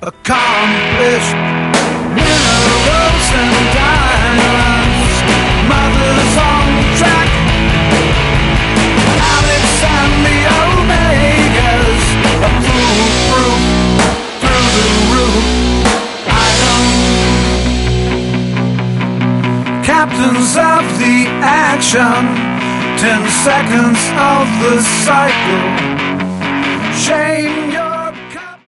accomplished minerals and diamonds, mothers on track, Alex and the Omegas, a foolproof through the roof item, captains of the action, 10 seconds of the cycle. Shame